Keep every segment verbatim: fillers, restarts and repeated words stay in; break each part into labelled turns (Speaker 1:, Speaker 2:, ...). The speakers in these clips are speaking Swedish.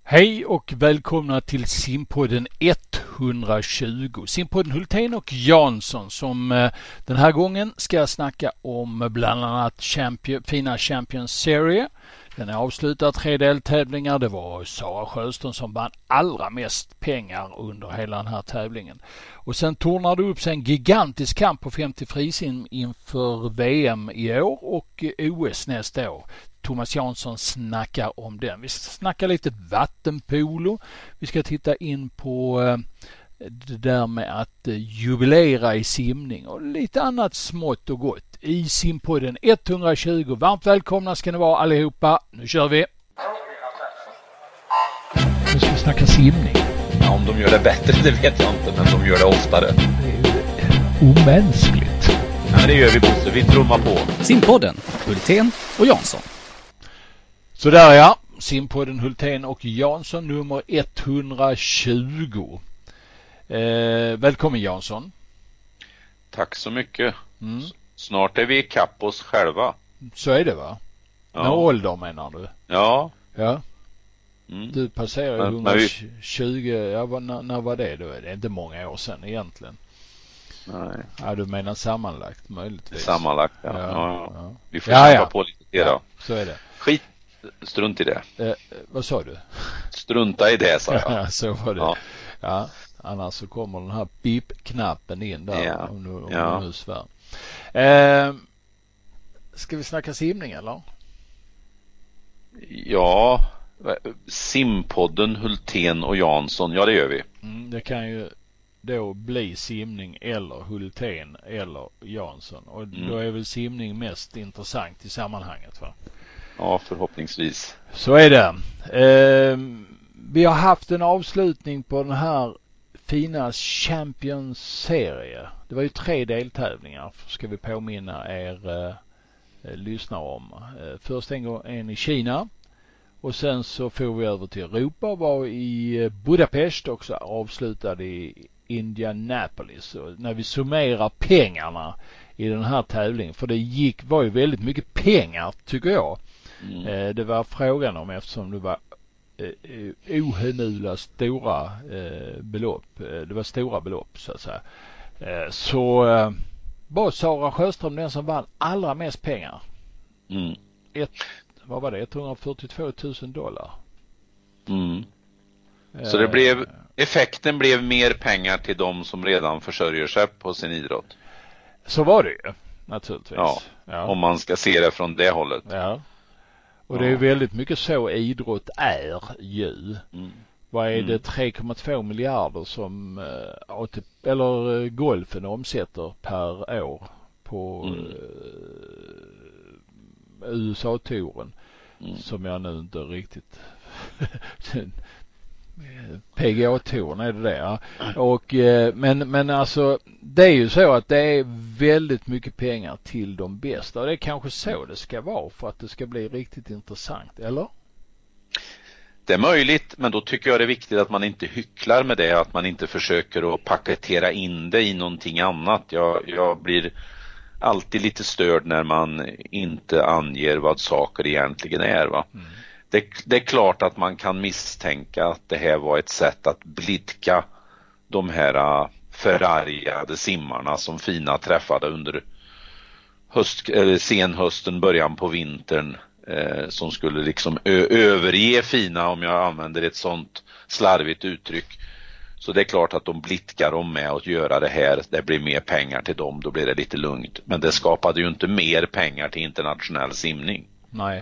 Speaker 1: Hej och välkomna till Simpodden etthundratjugo. Simpodden Hultén och Jansson som eh, den här gången ska snacka om bland annat champion, fina Champions Serie. Den är avslutad, tre deltävlingar. Det var Sara Sjöström som vann allra mest pengar under hela den här tävlingen. Och sen tornade det upp sig en gigantisk kamp på femtio frisim inför V M i år och O S nästa år. Thomas Jansson snackar om den. Vi ska snacka lite vattenpolo. Vi ska titta in på det där med att jubilera i simning och lite annat smått och gott i Simpodden etthundratjugo. Varmt välkomna ska ni vara allihopa. Nu kör vi! Nu ska vi snacka simning.
Speaker 2: Ja, om de gör det bättre, det vet jag inte, men de gör det oftare.
Speaker 1: Det är ju omänskligt.
Speaker 2: Ja, men det gör vi, Bosse. Vi trummar på.
Speaker 3: Simpodden, Hultén och Jansson.
Speaker 1: Så där ja, Simpodden Hultén och Jansson nummer etthundratjugo. Eh, välkommen Jansson.
Speaker 2: Tack så mycket.
Speaker 1: Mm.
Speaker 2: Snart är vi ikapp oss själva.
Speaker 1: Så är det va?
Speaker 2: Ja.
Speaker 1: Med ålder menar du?
Speaker 2: Ja.
Speaker 1: Ja.
Speaker 2: Mm.
Speaker 1: Du passerar ju etthundratjugo, ja, var, när, när var det då? Det är inte många år sedan egentligen.
Speaker 2: Nej.
Speaker 1: Ja, du menar sammanlagt möjligtvis.
Speaker 2: Sammanlagt, ja.
Speaker 1: Ja,
Speaker 2: ja.
Speaker 1: ja.
Speaker 2: Vi får
Speaker 1: ja,
Speaker 2: kämpa
Speaker 1: ja.
Speaker 2: på lite till då.
Speaker 1: Ja, så är det.
Speaker 2: Skit, strunt i det.
Speaker 1: Eh, vad sa du?
Speaker 2: Strunta i det, sa jag.
Speaker 1: Ja, så var det.
Speaker 2: Ja.
Speaker 1: Ja, annars så kommer den här bip-knappen in där.
Speaker 2: Ja.
Speaker 1: Om du, om
Speaker 2: Ja.
Speaker 1: du nu svär. Eh, ska vi snacka simning eller?
Speaker 2: Ja, Simpodden, Hultén och Jansson, ja det gör vi.
Speaker 1: Mm, det kan ju då bli simning eller Hultén eller Jansson. Och
Speaker 2: Mm.
Speaker 1: då är väl simning mest intressant i sammanhanget va?
Speaker 2: Ja, förhoppningsvis.
Speaker 1: Så är det. Eh, vi har haft en avslutning på den här fina Champions Serie. Det var ju tre deltävlingar, ska vi påminna er eh, lyssnare om. Eh, först en gång en i Kina och sen så får vi över till Europa, var i Budapest också avslutade i Indianapolis. Och när vi summerar pengarna i den här tävlingen, för det gick var ju väldigt mycket pengar tycker jag.
Speaker 2: Mm.
Speaker 1: Eh, det var frågan om eftersom det var eh, ohemula stora eh, belopp. Eh, det var stora belopp så att säga. Eh, så eh, var Sara Sjöström den som vann allra mest pengar.
Speaker 2: Mm.
Speaker 1: Ett, vad var det? etthundrafyrtiotvå tusen dollar.
Speaker 2: Mm. Så det
Speaker 1: Eh,
Speaker 2: blev, effekten blev mer pengar till de som redan försörjer sig på sin idrott.
Speaker 1: Så var det ju naturligtvis.
Speaker 2: Ja,
Speaker 1: Ja.
Speaker 2: om man ska se det från det hållet.
Speaker 1: Ja. Och
Speaker 2: Ja.
Speaker 1: det är väldigt mycket så idrott är ju.
Speaker 2: Mm.
Speaker 1: Vad är
Speaker 2: Mm.
Speaker 1: det tre komma två miljarder som eh, A T P, eller eh, golfen omsätter per år på
Speaker 2: Mm.
Speaker 1: eh, U S A-touren
Speaker 2: Mm.
Speaker 1: som jag nu inte riktigt P G A-touren är det det ja. Och eh, men men alltså det är ju så att det är väldigt mycket pengar till de bästa och det är kanske så det ska vara för att det ska bli riktigt intressant, eller?
Speaker 2: Det är möjligt, men då tycker jag det är viktigt att man inte hycklar med det, att man inte försöker att paketera in det i någonting annat. Jag, jag blir alltid lite störd när man inte anger vad saker egentligen är, va? Mm. Det, det är klart att man kan misstänka att det här var ett sätt att blidka de här förargade simmarna som Fina träffade under höst, eller senhösten, början på vintern. Eh, som skulle liksom ö- överge Fina, om jag använder ett sånt slarvigt uttryck. Så det är klart att de blitkar dem med att göra det här. Det blir mer pengar till dem, då blir det lite lugnt. Men det skapade ju inte mer pengar till internationell simning.
Speaker 1: Nej.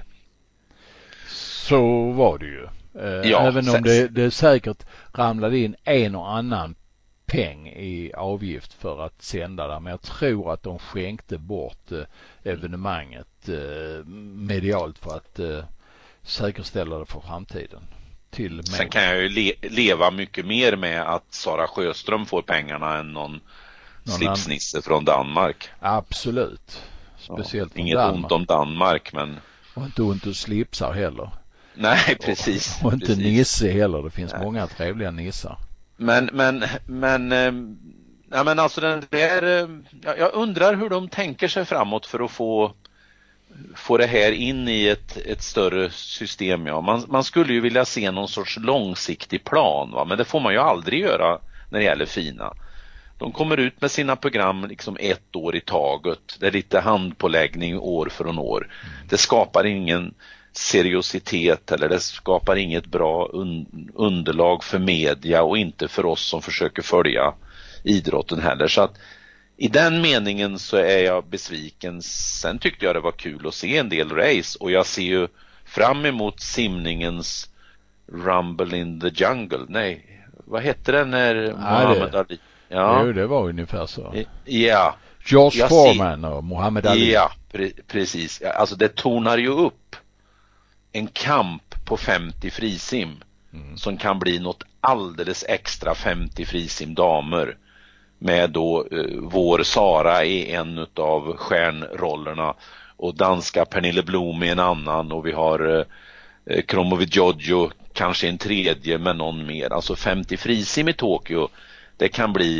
Speaker 1: Så var det ju. Eh,
Speaker 2: ja,
Speaker 1: även om det, det säkert ramlade in en och annan peng i avgift för att sända där. Men jag tror att de skänkte bort eh, evenemanget eh, medialt för att eh, säkerställa det för framtiden. Till
Speaker 2: Sen kan jag ju le- leva mycket mer med att Sara Sjöström får pengarna än någon, någon slipsnisse an... från Danmark.
Speaker 1: Absolut. Speciellt
Speaker 2: ja, inget ont om Danmark, men...
Speaker 1: Och inte ont att slipsar heller.
Speaker 2: Nej, precis.
Speaker 1: Och, och inte
Speaker 2: precis.
Speaker 1: Nisse heller. Det finns
Speaker 2: Nej.
Speaker 1: många trevliga nissar.
Speaker 2: Men, men, men, äh, ja, men alltså den där, äh, jag undrar hur de tänker sig framåt för att få, få det här in i ett, ett större system. Ja. Man, man skulle ju vilja se någon sorts långsiktig plan, va? Men det får man ju aldrig göra när det gäller FINA. De kommer ut med sina program liksom ett år i taget. Det är lite handpåläggning år från år. Det skapar ingen seriositet eller det skapar inget bra un- underlag för media och inte för oss som försöker följa idrotten heller. Så att i den meningen så är jag besviken. Sen tyckte jag det var kul att se en del race och jag ser ju fram emot simningens Rumble in the Jungle. Nej, vad hette den när Muhammad Ali?
Speaker 1: Ja, jo, det var ungefär så.
Speaker 2: Ja.
Speaker 1: George Foreman och Muhammad Ali.
Speaker 2: Ja, pre- precis. Alltså det tonar ju upp en kamp på femtio frisim mm. som kan bli något alldeles extra femtio frisim damer med då eh, vår Sara i en av stjärnrollerna och danska Pernille Blom i en annan och vi har eh, Kromowidjojo kanske en tredje med någon mer. Alltså femtio frisim i Tokyo, det kan bli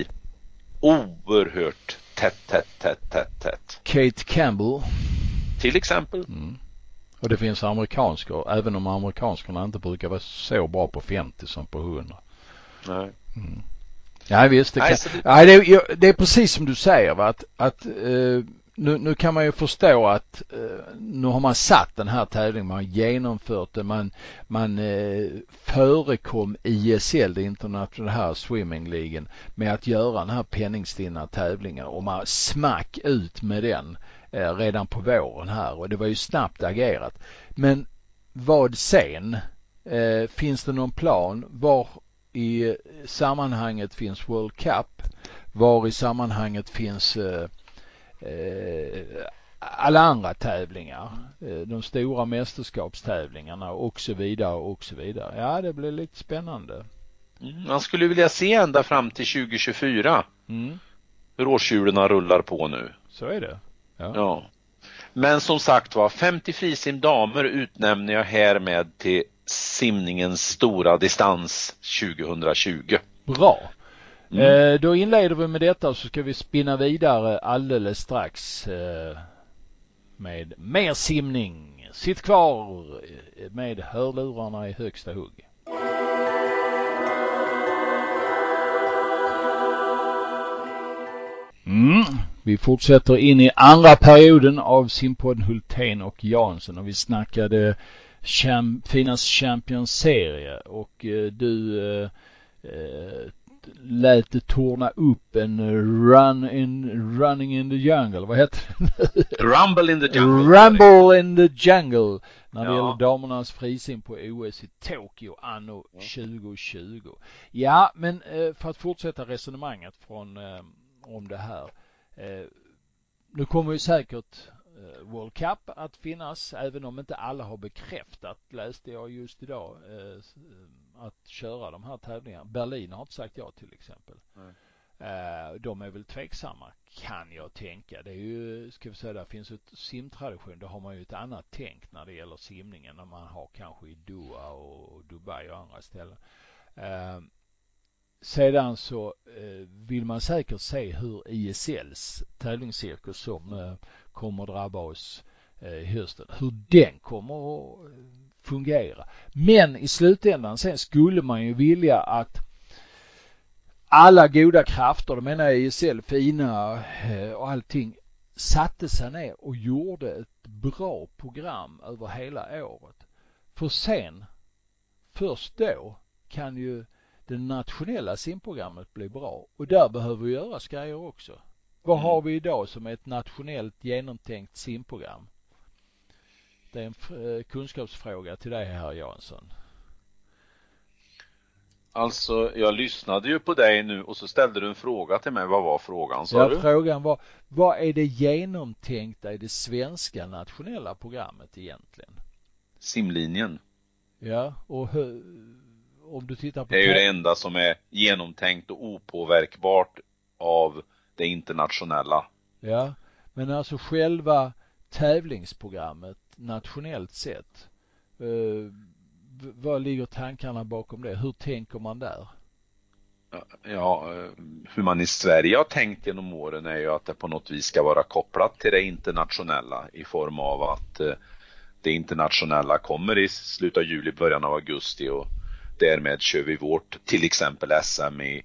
Speaker 2: oerhört tätt, tätt, tätt, tätt, tätt.
Speaker 1: Kate Campbell
Speaker 2: till exempel.
Speaker 1: Mm. Och det finns amerikanskor, även om amerikanskorna inte brukar vara så bra på femtio som på hundra.
Speaker 2: Nej.
Speaker 1: Mm. Ja, visst. Det, kan,
Speaker 2: Nej, det...
Speaker 1: Nej, det, det är precis som du säger, va? Att, att uh, nu, nu kan man ju förstå att uh, nu har man satt den här tävlingen, man har genomfört det, man, man uh, förekom I S L, det internationella swimmingligan, med att göra den här penningstinna tävlingen och man smack ut med den uh, redan på våren här och det var ju snabbt agerat. Men vad sen? Uh, finns det någon plan? Var i sammanhanget finns World Cup, var i sammanhanget finns eh, eh, alla andra tävlingar, eh, de stora mästerskapstävlingarna och så vidare och så vidare. Ja, det blir lite spännande.
Speaker 2: Mm, man skulle vilja se ända fram till tjugo tjugofyra
Speaker 1: mm.
Speaker 2: hur årshjulen rullar på nu.
Speaker 1: Så är det. Ja.
Speaker 2: Ja. Men som sagt var, femtio frisim damer utnämner jag härmed till simningens stora distans tjugo tjugo.
Speaker 1: Bra.
Speaker 2: Mm.
Speaker 1: Eh, då inleder vi med detta och så ska vi spinna vidare alldeles strax eh, med mer simning. Sitt kvar med hörlurarna i högsta hugg. Mm. Vi fortsätter in i andra perioden av simpodden Hultén och Jansson och vi snackade Champ- Finas Champions serie och eh, du eh, eh, lät det torna upp en run in, running in the jungle. Vad heter det?
Speaker 2: Rumble in the jungle.
Speaker 1: Rumble in the jungle. När det
Speaker 2: ja.
Speaker 1: gäller damernas frisim på O S i Tokyo anno tjugo tjugo. Ja, men eh, för att fortsätta resonemanget från eh, om det här. Eh, nu kommer ju säkert World Cup att finnas, även om inte alla har bekräftat, läste jag just idag, eh, att köra de här tävlingarna. Berlin har inte sagt ja till exempel. Mm. Eh, de är väl tveksamma, kan jag tänka. Det är ju, ska vi säga, där finns ett simtradition, då har man ju ett annat tänk när det gäller simningen, när man har kanske i Doha och Dubai och andra ställen. Eh, Sedan så eh, vill man säkert se hur I S L:s tävlingscirkus som eh, kommer drabba oss eh, i hösten, hur den kommer att fungera. Men i slutändan sen skulle man ju vilja att alla goda krafter, det menar I S L, FINA eh, och allting, satte sig ner och gjorde ett bra program över hela året. För sen, först då, kan ju det nationella simprogrammet blir bra. Och där behöver vi göra grejer också. Vad har vi idag som är ett nationellt genomtänkt simprogram? Det är en f- kunskapsfråga till dig här, Jansson.
Speaker 2: Alltså, jag lyssnade ju på dig nu och så ställde du en fråga till mig. Vad var frågan, sa
Speaker 1: ja,
Speaker 2: du?
Speaker 1: Frågan var, vad är det genomtänkta i det svenska nationella programmet egentligen?
Speaker 2: Simlinjen.
Speaker 1: Ja, och hur... Om du tittar på
Speaker 2: det är ju det enda som är genomtänkt och opåverkbart av det internationella.
Speaker 1: Ja, men alltså själva tävlingsprogrammet nationellt sett, eh, vad ligger tankarna bakom det? Hur tänker man där?
Speaker 2: Ja, hur man i Sverige har tänkt genom åren är ju att det på något vis ska vara kopplat till det internationella i form av att det internationella kommer i slutet av juli, början av augusti och därmed kör vi vårt till exempel S M i,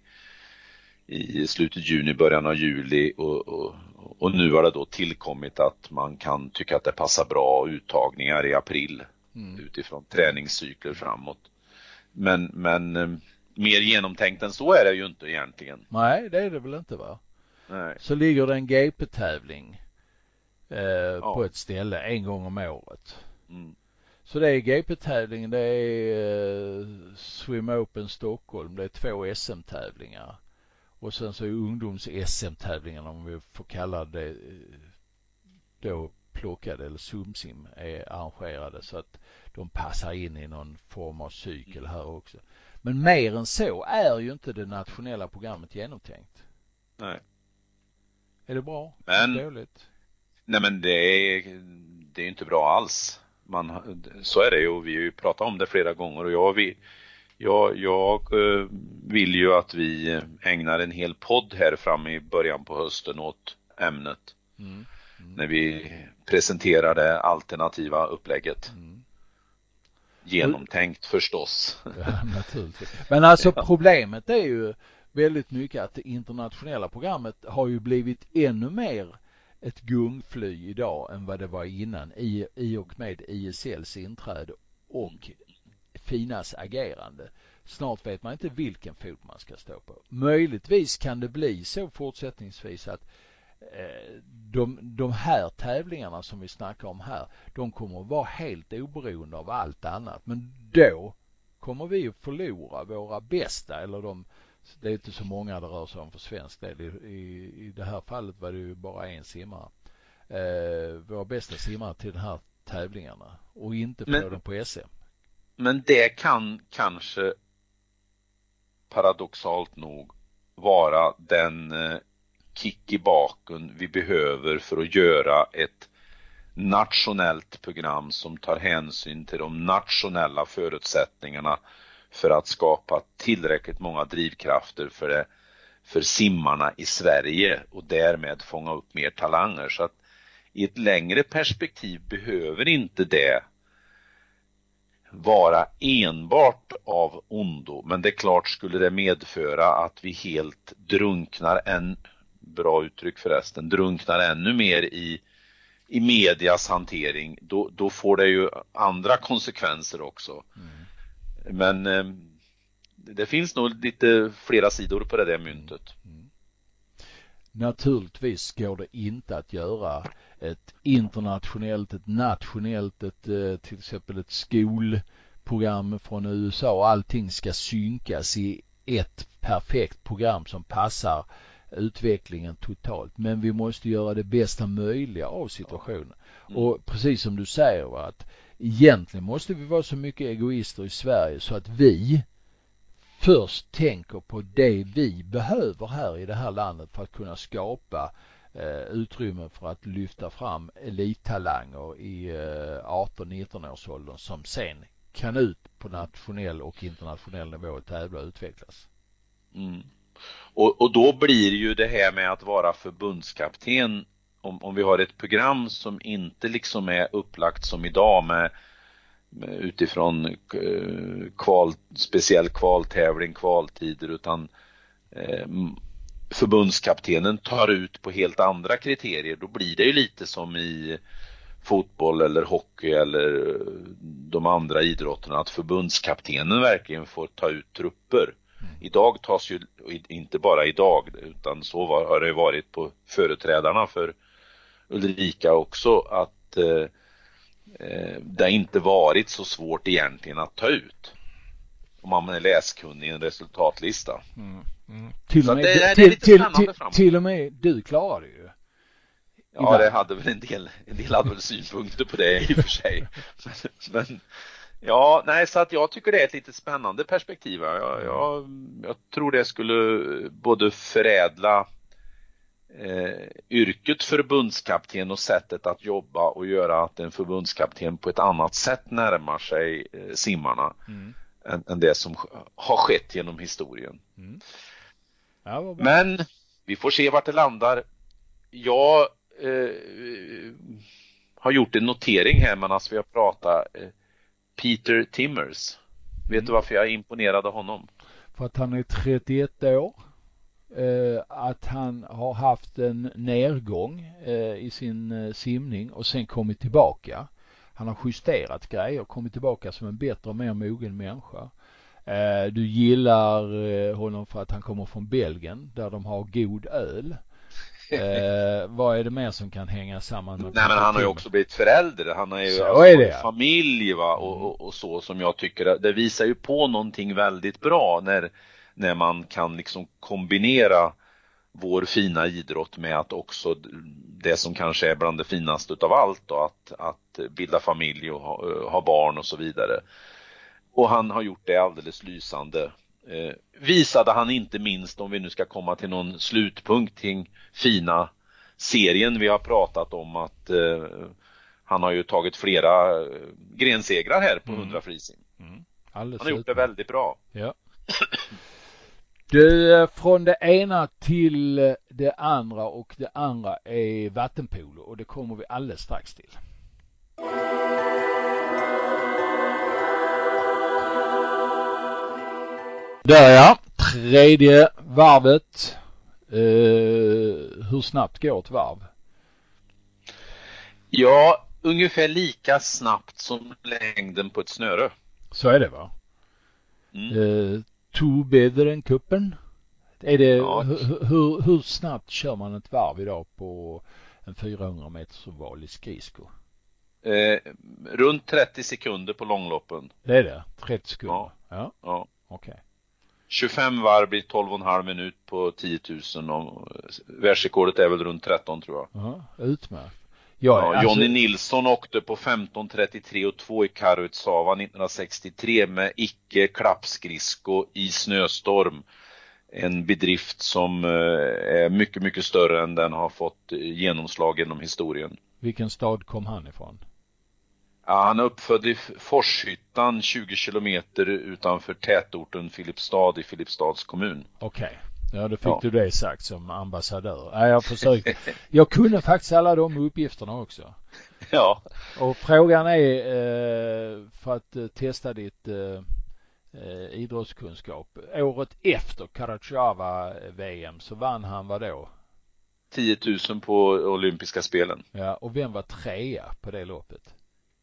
Speaker 2: i slutet juni, början av juli och, och, och nu har det då tillkommit att man kan tycka att det passar bra uttagningar i april mm. utifrån träningscykler framåt. Men, men mer genomtänkt än så är det ju inte egentligen.
Speaker 1: Nej, det är det väl inte, va?
Speaker 2: Nej.
Speaker 1: Så ligger det en G P-tävling eh,
Speaker 2: ja.
Speaker 1: på ett ställe en gång om året.
Speaker 2: Mm.
Speaker 1: Så det är G P-tävlingen, det är eh, Swim Open Stockholm, det är två S M-tävlingar. Och sen så är ungdoms-S M-tävlingarna, om vi får kalla det då plockade eller sumsim, är arrangerade så att de passar in i någon form av cykel här också. Men mer än så är ju inte det nationella programmet genomtänkt.
Speaker 2: Nej.
Speaker 1: Är det bra?
Speaker 2: Men,
Speaker 1: är det dåligt?
Speaker 2: Nej men det är, det är inte bra alls. Man, så är det ju, vi har ju pratat om det flera gånger och jag vill, jag, jag vill ju att vi ägnar en hel podd här fram i början på hösten åt ämnet. Mm. Mm. När vi presenterar det alternativa upplägget. Mm. Genomtänkt förstås.
Speaker 1: Ja, naturligtvis. Men alltså problemet är ju väldigt mycket att det internationella programmet har ju blivit ännu mer ett gungfly idag än vad det var innan i, i och med I S L:s inträde och Finas agerande. Snart vet man inte vilken fot man ska stå på. Möjligtvis kan det bli så fortsättningsvis att eh, de, de här tävlingarna som vi snackar om här, de kommer att vara helt oberoende av allt annat. Men då kommer vi att förlora våra bästa, eller de, det är inte så många det rör sig om för svensk del. I, i, i det här fallet var det ju bara en simmare. Eh, våra bästa simmare till de här tävlingarna och inte få men, dem på S M.
Speaker 2: Men det kan kanske paradoxalt nog vara den eh, kick i baken vi behöver för att göra ett nationellt program som tar hänsyn till de nationella förutsättningarna för att skapa tillräckligt många drivkrafter för, det, för simmarna i Sverige och därmed fånga upp mer talanger. Så att i ett längre perspektiv behöver inte det vara enbart av ondo. Men det är klart, skulle det medföra att vi helt drunknar, en bra uttryck förresten, drunknar ännu mer i, i medias hantering, då, då får det ju andra konsekvenser också. Mm. Men eh, det finns nog lite flera sidor på det där myntet. Mm.
Speaker 1: Naturligtvis går det inte att göra ett internationellt, ett nationellt, ett, till exempel ett skolprogram från U S A och allting ska synkas i ett perfekt program som passar utvecklingen totalt. Men vi måste göra det bästa möjliga av situationen. Mm. Och precis som du säger, va, att egentligen måste vi vara så mycket egoister i Sverige så att vi först tänker på det vi behöver här i det här landet för att kunna skapa eh, utrymme för att lyfta fram elittalanger i eh, arton-nitton års åldern som sen kan ut på nationell och internationell nivå och tävla och utvecklas.
Speaker 2: Mm. Och, och då blir ju det här med att vara förbundskapten, om, om vi har ett program som inte liksom är upplagt som idag med utifrån kval, speciell kvaltävling, kvaltider, utan eh, förbundskaptenen tar ut på helt andra kriterier, då blir det ju lite som i fotboll eller hockey eller de andra idrotterna, att förbundskaptenen verkligen får ta ut trupper. Mm. Idag tas ju, inte bara idag, utan så var, har det varit på företrädarna för Ulrika också, att eh, det har inte varit så svårt egentligen att ta ut om man är läskunnig i en resultatlista. Mm. Mm.
Speaker 1: Till, och med, det, det till, till, till, till och med du klarade ju.
Speaker 2: Ja, det hade väl en del, en del hade väl synpunkter på det i och för sig. Men, men ja, nej, så att jag tycker det är ett lite spännande perspektiv. Jag, jag, jag tror det skulle både förädla Eh, yrket förbundskapten och sättet att jobba och göra att en förbundskapten på ett annat sätt närmar sig eh, simmarna mm. än, än det som har skett genom historien. Mm.
Speaker 1: Ja, vad bra.
Speaker 2: Men vi får se vart det landar. Jag eh, har gjort en notering här medan vi har pratat. Eh, Peter Timmers. Vet
Speaker 1: Mm.
Speaker 2: du varför jag är imponerad av honom?
Speaker 1: För att han är trettioett år. Eh, att han har haft en nedgång eh, i sin eh, simning och sen kommit tillbaka. Han har justerat grejer och kommit tillbaka som en bättre och mer mogen människa. Eh, du gillar eh, honom för att han kommer från Belgien där de har god öl. Eh, vad är det mer som kan hänga samman med?
Speaker 2: Nej, men han har ju också blivit förälder. Han har ju
Speaker 1: så
Speaker 2: alltså
Speaker 1: är det, ja.
Speaker 2: familj va? Och, och, och så som jag tycker. Det visar ju på någonting väldigt bra när, när man kan liksom kombinera vår fina idrott med att också det som kanske är bland det finaste utav allt då, att, att bilda familj och ha, ha barn och så vidare. Och han har gjort det alldeles lysande. Eh, visade han inte minst, om vi nu ska komma till någon slutpunkt kring fina serien vi har pratat om, att eh, han har ju tagit flera eh, grensegrar här på hundra
Speaker 1: mm.
Speaker 2: frisim.
Speaker 1: Mm.
Speaker 2: Han har gjort det väldigt bra.
Speaker 1: Ja. Du, från det ena till det andra, och det andra är vattenpolo, och det kommer vi alldeles strax till. Där ja, tredje varvet. Uh, hur snabbt går ett varv?
Speaker 2: Ja, ungefär lika snabbt som längden på ett snöre.
Speaker 1: Så är det va?
Speaker 2: Mm.
Speaker 1: Uh, two better än kuppen. Är det,
Speaker 2: Ja.
Speaker 1: hur, hur, hur snabbt kör man ett varv idag på en fyrahundra meters oval i skridsko?
Speaker 2: Eh, runt trettio sekunder på långloppen.
Speaker 1: Det är det, trettio sekunder.
Speaker 2: Ja.
Speaker 1: Ja,
Speaker 2: Ja.
Speaker 1: okej. Okay.
Speaker 2: tjugofem varv blir tolv och en halv minut på tio tusen och världsrekordet är väl runt tretton tror jag.
Speaker 1: Ja, utmärkt. Ja,
Speaker 2: Ja,
Speaker 1: alltså,
Speaker 2: Johnny Nilsson åkte på femton trettiotre och två i Karuitsava nittonhundrasextiotre med icke klappskridsko i snöstorm. En bedrift som är mycket, mycket större än den har fått genomslag genom historien.
Speaker 1: vilken stad kom han ifrån?
Speaker 2: Ja, han är uppfödd i Forshyttan tjugo kilometer utanför tätorten Filipstad i Filipstads kommun.
Speaker 1: Okej. Okay. Ja, då fick
Speaker 2: Ja.
Speaker 1: du det sagt som ambassadör. Ja, jag försökte. Jag kunde faktiskt alla de uppgifterna också.
Speaker 2: Ja.
Speaker 1: Och frågan är eh, för att eh, testa ditt eh, eh, idrottskunskap. Året efter Karatjava-V M så vann han vad då?
Speaker 2: tio tusen på olympiska spelen.
Speaker 1: Ja, och vem var trea på det loppet?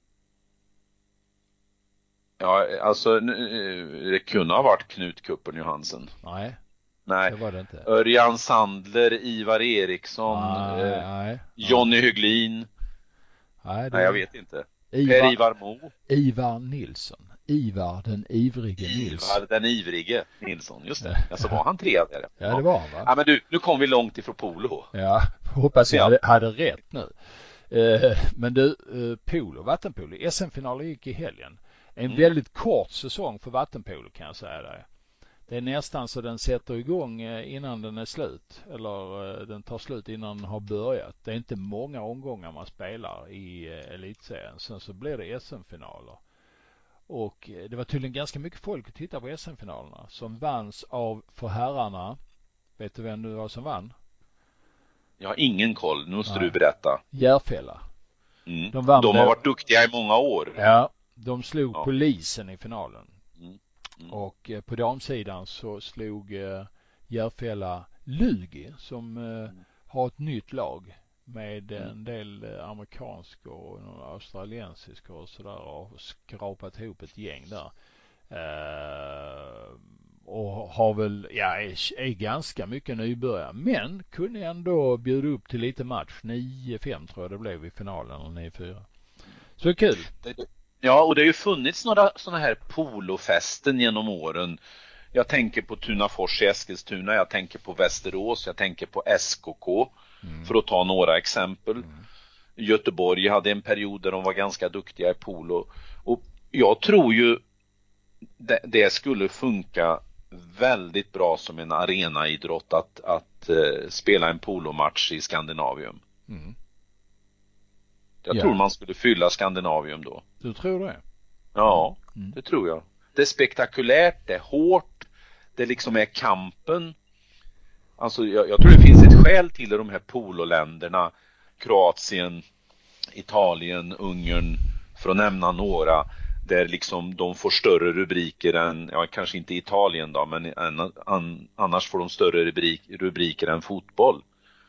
Speaker 2: Ja, alltså det kunde ha varit Knut Kuppen Johansen.
Speaker 1: Nej,
Speaker 2: Nej.
Speaker 1: det var det inte.
Speaker 2: Örjan Sandler, Ivar Eriksson,
Speaker 1: Nej,
Speaker 2: eh,
Speaker 1: nej.
Speaker 2: Johnny Hyglin.
Speaker 1: Nej, det...
Speaker 2: Nej, jag vet inte.
Speaker 1: Ivar...
Speaker 2: Per-Ivar Mo.
Speaker 1: Ivar Nilsson. Ivar den ivrige Nilsson.
Speaker 2: Ivar den ivrige Nilsson, just det. Alltså var han trea där?
Speaker 1: Ja, det var han va?
Speaker 2: Ja, men du, nu kom vi långt ifrån polo.
Speaker 1: Ja, hoppas jag
Speaker 2: Ja.
Speaker 1: hade, hade rätt nu. Eh, men du, eh, polo, vattenpolo, S M-finalen gick i helgen. En
Speaker 2: Mm.
Speaker 1: väldigt kort säsong för vattenpolo kan jag säga dig. Det är nästan så den sätter igång eh, innan den är slut. Eller eh, den tar slut innan den har börjat. Det är inte många omgångar man spelar i eh, elitserien. Sen så blir det S M-finaler. Och eh, det var tydligen ganska mycket folk att titta på S M-finalerna. Som vanns av för herrarna. Vet du vem det var som vann?
Speaker 2: Jag har ingen koll, nu måste
Speaker 1: Nej.
Speaker 2: du berätta.
Speaker 1: Järfälla.
Speaker 2: Mm.
Speaker 1: De vann
Speaker 2: De
Speaker 1: det.
Speaker 2: har varit duktiga i många år.
Speaker 1: Ja, de slog
Speaker 2: Ja.
Speaker 1: polisen i finalen.
Speaker 2: Mm. Mm.
Speaker 1: Och eh, på damsidan så slog eh, Järfälla Lugi som eh, har ett nytt lag med
Speaker 2: Mm.
Speaker 1: en del eh, amerikansk och några australiensiska och sådär, och skrapat ihop ett gäng där. Eh, och har väl, ja, är, är ganska mycket nybörjare, men kunde ändå bjuda upp till lite match. nio fem tror jag det blev i finalen, eller nio fyra. Så kul.
Speaker 2: Ja, och det har ju funnits några sådana här polofästen genom åren. Jag tänker på Tunafors i Eskilstuna, jag tänker på Västerås, jag tänker på S K K,
Speaker 1: Mm.
Speaker 2: för att ta några exempel.
Speaker 1: Mm.
Speaker 2: Göteborg hade en period där de var ganska duktiga i polo. Och jag tror ju det, det skulle funka väldigt bra som en arenaidrott att, att uh, spela en polomatch i Skandinavium.
Speaker 1: Mm.
Speaker 2: Jag
Speaker 1: Ja.
Speaker 2: tror man skulle fylla Skandinavium då.
Speaker 1: Du tror det?
Speaker 2: Ja,
Speaker 1: Mm.
Speaker 2: det tror jag. Det är spektakulärt, det är hårt, det liksom är kampen. Alltså jag, jag tror det finns ett skäl till de här pololänderna, Kroatien, Italien, Ungern, för att nämna några, där liksom de får större rubriker än, ja kanske inte Italien då, men an, an, annars får de större rubrik, rubriker än fotboll.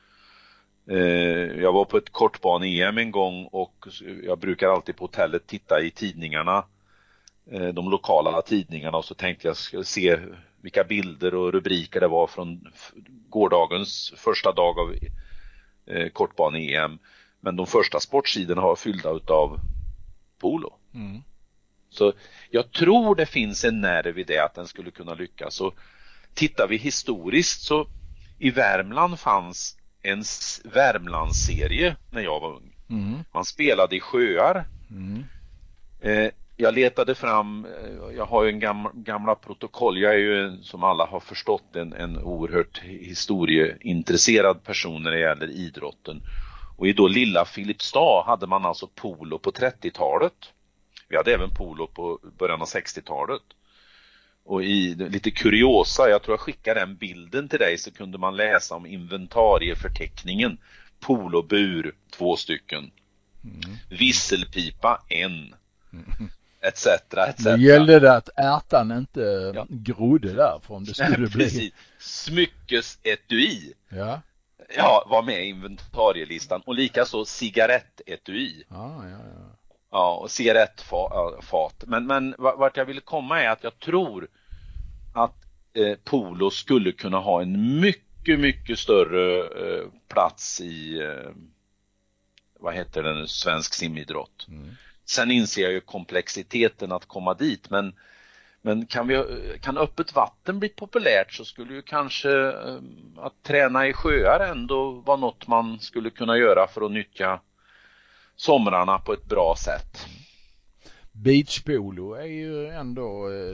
Speaker 2: Eh, jag var på ett kortbane-E M en gång och jag brukar alltid på hotellet titta i tidningarna, eh, de lokala tidningarna, och så tänkte jag skulle se vilka bilder och rubriker det var från gårdagens första dag av eh, kortbane-E M. Men de första sportsidorna har fyllda utav polo.
Speaker 1: Mm.
Speaker 2: Så jag tror det finns en nerv i det att den skulle kunna lyckas. Så tittar vi historiskt, så i Värmland fanns en Värmlandsserie när jag var ung.
Speaker 1: Mm.
Speaker 2: Man spelade i sjöar.
Speaker 1: Mm.
Speaker 2: Eh, jag letade fram, jag har ju en gamla, gamla protokoll. Jag är ju, som alla har förstått, en, en oerhört historieintresserad person när det gäller idrotten. Och i då lilla Filipstad hade man alltså polo på trettiotalet. Vi hade även polo på början av sextiotalet. Och i lite kuriosa, jag tror jag skickar den bilden till dig, så kunde man läsa om inventarieförteckningen. Polobur, två stycken. Mm. Visselpipa, en. Mm. Etc, et cetera.
Speaker 1: Det gällde det att ärtan inte
Speaker 2: ja.
Speaker 1: grodde där, för om det skulle
Speaker 2: Nej,
Speaker 1: bli.
Speaker 2: Precis. Smyckesetui.
Speaker 1: Ja.
Speaker 2: Ja, var med i inventarielistan. Och likaså cigarettetui.
Speaker 1: Ja, ja, ja.
Speaker 2: Ja, och cigarettfat. Men, men vart jag ville komma är att jag tror att eh, polo skulle kunna ha en mycket, mycket större eh, plats i, eh, vad heter det nu, svensk simidrott. Mm. Sen inser jag ju komplexiteten att komma dit, men, men kan, vi, kan öppet vatten bli populärt, så skulle ju kanske eh, att träna i sjöar ändå vara något man skulle kunna göra för att nyttja somrarna på ett bra sätt.
Speaker 1: Beachpolo är ju ändå eh,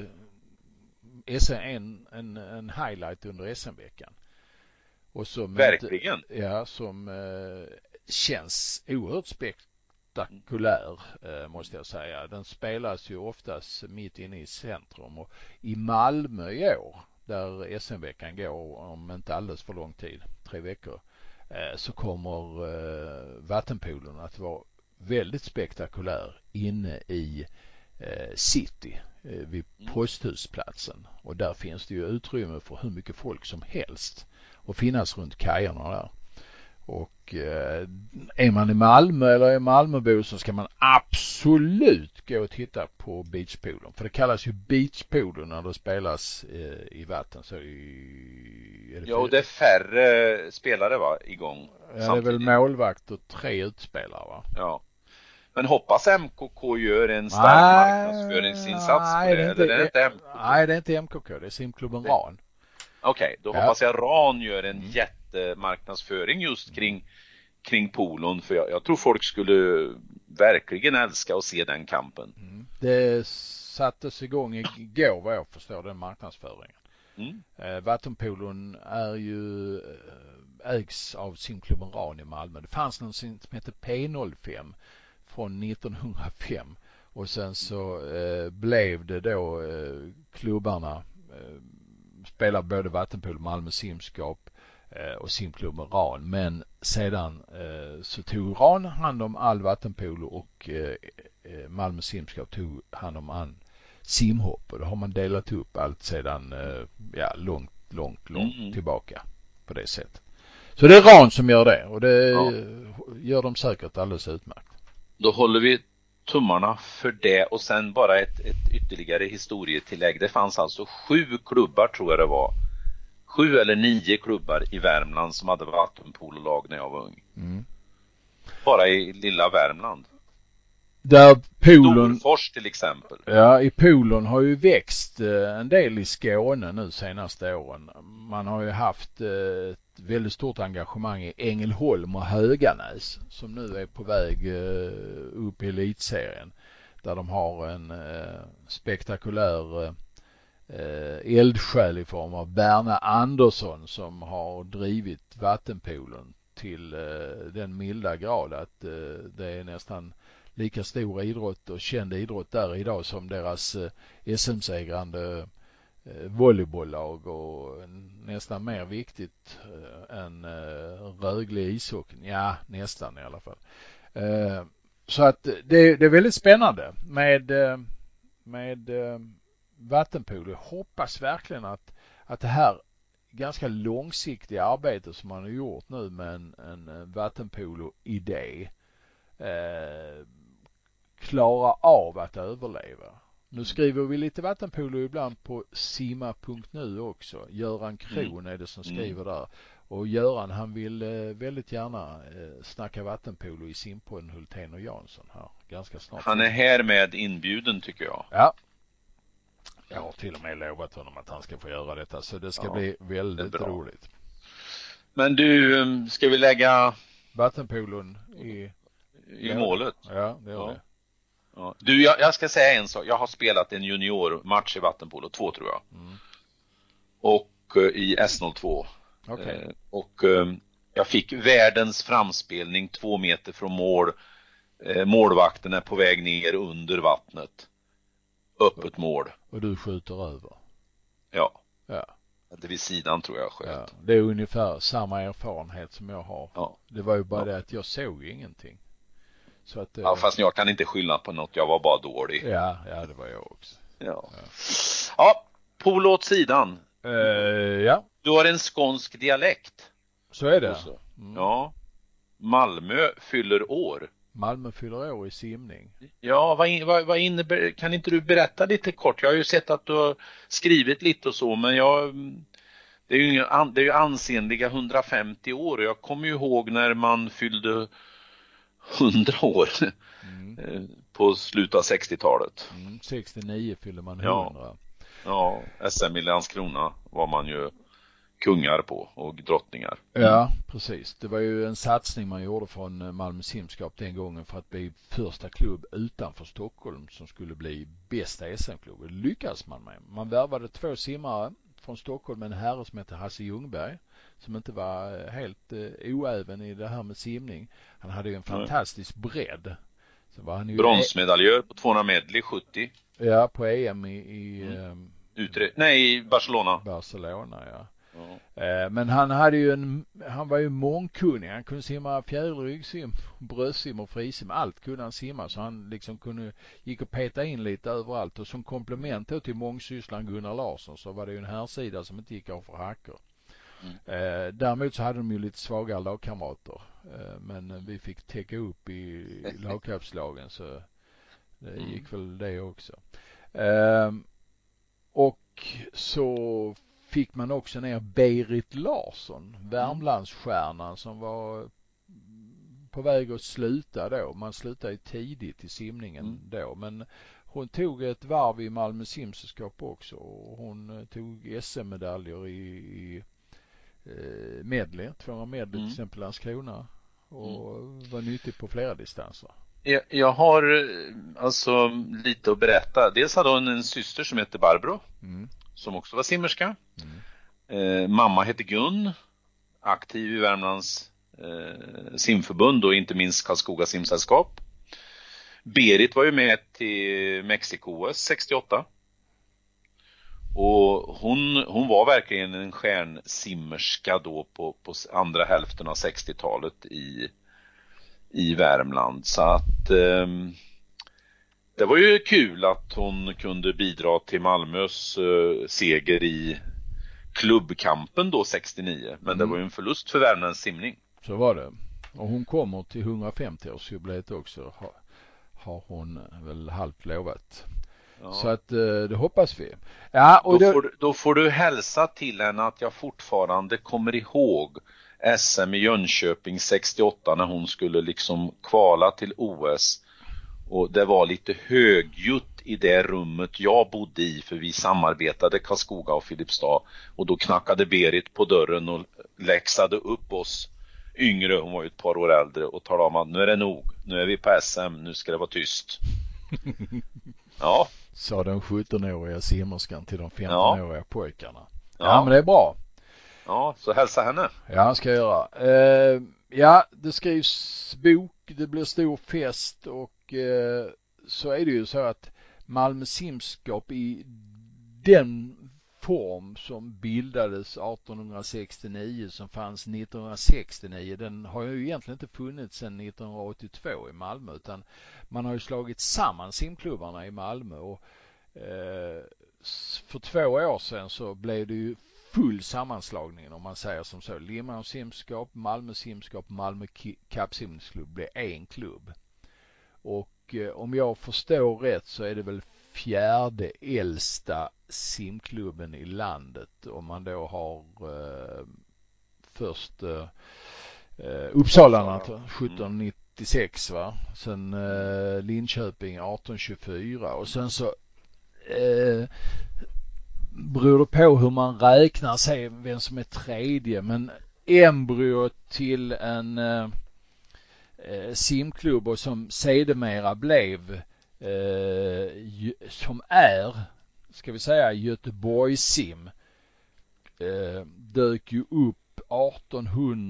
Speaker 1: en, en, en highlight under S M-veckan. Och som
Speaker 2: verkligen.
Speaker 1: Inte, ja, som eh, känns oerhört spektakulär, eh, måste jag säga. Den spelas ju oftast mitt inne i centrum, och i Malmö i år, där S M-veckan går om inte alldeles för lång tid, tre veckor, eh, så kommer eh, vattenpolon att vara väldigt spektakulär inne i eh, city eh, vid Posthusplatsen, och där finns det ju utrymme för hur mycket folk som helst och finnas runt kajerna där. Och eh, är man i Malmö eller är Malmöbo, så ska man absolut gå och titta på beachpolon, för det kallas ju beachpolon när det spelas eh, i vatten. Så i,
Speaker 2: är det ja, och det är färre spelare va igång.
Speaker 1: Ja, det är väl målvakt och tre utspelare va?
Speaker 2: Ja. Men hoppas M K K gör en stark
Speaker 1: nej,
Speaker 2: marknadsföringsinsats
Speaker 1: nej,
Speaker 2: på det,
Speaker 1: det,
Speaker 2: eller är det inte M K K?
Speaker 1: Nej, det är inte M K K, det är simklubben det... Ran.
Speaker 2: Okej, okay, då
Speaker 1: ja.
Speaker 2: hoppas jag Ran gör en mm. jättemarknadsföring just kring, kring polon, för jag, jag tror folk skulle verkligen älska att se den kampen.
Speaker 1: Mm. Det sattes igång igår vad jag förstår, den marknadsföringen. Mm. Eh, vattenpolon är ju ägs av simklubben Ran i Malmö. Det fanns någon som heter P noll fem från nittonhundrafem, och sen så eh, blev det då eh, klubbarna eh, spelar både vattenpolo, Malmö simskap eh, och simklubben Ran, men sedan eh, så tog Ran hand om all vattenpolo och eh, Malmö simskap tog hand om all simhopp, och då har man delat upp allt sedan eh, ja, långt, långt, långt mm. tillbaka på det sättet. Så det är Ran som gör det, och det ja. gör de säkert alldeles utmärkt.
Speaker 2: Då håller vi tummarna för det, och sen bara ett, ett ytterligare historietillägg. Det fanns alltså sju klubbar, tror jag det var. Sju eller nio klubbar i Värmland som hade vattenpololag när jag var ung. Mm. Bara i lilla Värmland.
Speaker 1: Där polon,
Speaker 2: Storfors till exempel.
Speaker 1: Ja, i polon har ju växt eh, en del i Skåne nu senaste åren. Man har ju haft eh, ett väldigt stort engagemang i Ängelholm och Höganäs, som nu är på väg eh, upp i elitserien, där de har en eh, spektakulär eh, eldsjäl i form av Berna Andersson, som har drivit vattenpolon till eh, den milda grad att eh, det är nästan lika stor idrott och känd idrott där idag som deras eh, S M-segrande eh, volleybolllag och nästan mer viktigt eh, än eh, Rögle ishockeyn. Ja, nästan i alla fall. Eh, så att det, det är väldigt spännande med, eh, med eh, vattenpolo. Jag hoppas verkligen att, att det här ganska långsiktiga arbete som man har gjort nu med en, en vattenpolo-idé eh, klara av att överleva. Nu skriver vi lite vattenpolo ibland på simma punkt nu också. Göran Kron mm. är det som skriver där. Och Göran, han vill eh, väldigt gärna eh, snacka vattenpolo i Simpodden Hultén och Jansson här ganska snart.
Speaker 2: Han är här med inbjuden tycker jag.
Speaker 1: Ja. Jag har till och med lovat honom att han ska få göra detta, så det ska ja, bli väldigt roligt.
Speaker 2: Men du, ska vi lägga
Speaker 1: vattenpolon i,
Speaker 2: i målet?
Speaker 1: Ja, det gör
Speaker 2: ja.
Speaker 1: det.
Speaker 2: Ja. Du, jag, jag ska säga en sak. Jag har spelat en juniormatch i vattenpolo, två tror jag. Mm. Och uh, i S noll två.
Speaker 1: Okay.
Speaker 2: Uh, och uh, jag fick världens framspelning två meter från mål. Uh, målvakten är på väg ner under vattnet. Öppet mål.
Speaker 1: Och du skjuter över.
Speaker 2: Ja.
Speaker 1: Ja.
Speaker 2: Det vid sidan tror jag sköt.
Speaker 1: Ja. Det är ungefär samma erfarenhet som jag har.
Speaker 2: Ja.
Speaker 1: Det var ju bara
Speaker 2: ja.
Speaker 1: det att jag såg ingenting. Så att,
Speaker 2: ja, fast jag kan inte skylla på något. Jag var bara dålig.
Speaker 1: Ja, ja det var jag också.
Speaker 2: Ja. Ja, ja polo åt sidan.
Speaker 1: Uh, ja.
Speaker 2: Du har en skånsk dialekt.
Speaker 1: Så är det.
Speaker 2: Mm. Ja. Malmö fyller år.
Speaker 1: Malmö fyller år i simning.
Speaker 2: Ja, vad, vad, vad innebär, kan inte du berätta lite kort? Jag har ju sett att du har skrivit lite och så, men jag, det är ju, det är ju ansenliga hundrafemtio år. Jag kommer ju ihåg när man fyllde hundra år mm. på slutet av sextiotalet.
Speaker 1: Mm, sextionio fyllde man hundra.
Speaker 2: Ja, ja, S M i Landskrona var man ju kungar på och drottningar.
Speaker 1: Ja, precis. Det var ju en satsning man gjorde från Malmö Simskap den gången för att bli första klubb utanför Stockholm som skulle bli bästa S M-klubb. Det lyckades man med. Man värvade två simmare från Stockholm, en herre som heter Hasse Ljungberg som inte var helt eh, oäven i det här med simning. Han hade ju en fantastisk bredd. Så var han ju
Speaker 2: bronsmedaljör på tvåhundra medley sjuttio.
Speaker 1: Ja, på E M i, i
Speaker 2: mm. Utre- Nej, i Barcelona.
Speaker 1: Barcelona, ja. Ja. Men han hade ju en, han var ju mångkunnig. Han kunde simma fjärilryggsim, bröstsim och frisim. Allt kunde han simma, så han liksom kunde gick och peta in lite överallt. Och som komplement då till mångsysslaren Gunnar Larsson så var det ju en härsida som inte gick av för hackor. Mm. Eh, däremot så hade de ju lite svaga lagkamrater. Eh, men vi fick täcka upp i lagkapslagen, så det gick mm. väl det också. Eh, och så fick man också ner Berit Larsson, Värmlandsstjärnan som var på väg att sluta då. Man slutade ju tidigt i simningen mm. då, men hon tog ett varv i Malmö simsällskap också och hon tog S M-medaljer i, i eh, medley, tvåhundra medley mm. till exempel Landskrona och mm. var nyttig på flera distanser.
Speaker 2: Jag, jag har alltså lite att berätta. Dels hade hon en syster som heter Barbro mm. som också var simmerska. Mm. Eh, mamma heter Gun, aktiv i Värmlands eh, simförbund och inte minst Karlskoga simsällskap. Berit var ju med till Mexiko-O S sextioåtta. Och hon, hon var verkligen en stjärnsimmerska då på, på andra hälften av sextiotalet i, i Värmland. Så att eh, det var ju kul att hon kunde bidra till Malmös eh, seger i klubbkampen då sextionio. Men mm. det var ju en förlust för Värmlands simning.
Speaker 1: Så var det. Och hon kommer till hundrafemtio-årsjubileet också. Har, har hon väl halvt lovat. Ja. Så att det hoppas vi. Ja, och
Speaker 2: då,
Speaker 1: då,
Speaker 2: får du, då får du hälsa till henne att jag fortfarande kommer ihåg S M i Jönköping sextioåtta när hon skulle liksom kvala till O S. Och det var lite högljutt i det rummet jag bodde i, för vi samarbetade Karlskoga och Filipstad. Och då knackade Berit på dörren och läxade upp oss yngre, hon var ju ett par år äldre, och talade om att nu är det nog, nu är vi på S M, nu ska det vara tyst. Ja.
Speaker 1: Sa den sjuttonåriga simmerskan till de femtonåriga ja. pojkarna. Ja.
Speaker 2: ja,
Speaker 1: men det är bra.
Speaker 2: Ja, så hälsa henne.
Speaker 1: Ja, ska jag göra. Uh, ja, det skrivs bok, det blir stor fest och uh, så är det ju så att Malmö simskap i den form som bildades arton sextionio, som fanns nittonhundrasextionio, den har ju egentligen inte funnits sedan nittonhundraåttiotvå i Malmö, utan man har ju slagit samman simklubbarna i Malmö, och eh, för två år sedan så blev det ju full sammanslagning, om man säger som så. Limhamns simskap, Malmö simskap, Malmö kappsimningsklubb blev en klubb. Och eh, om jag förstår rätt så är det väl fjärde äldsta simklubben i landet, om man då har eh, först eh, Uppsala sjutton nittiosex, va? Sen eh, Linköping arton tjugofyra, och sen så eh, beror det på hur man räknar, se vem som är tredje, men embryo till en eh, simklubb, och som sedermera blev eh, som är, ska vi säga, Göteborgs sim, eh, dök ju upp arton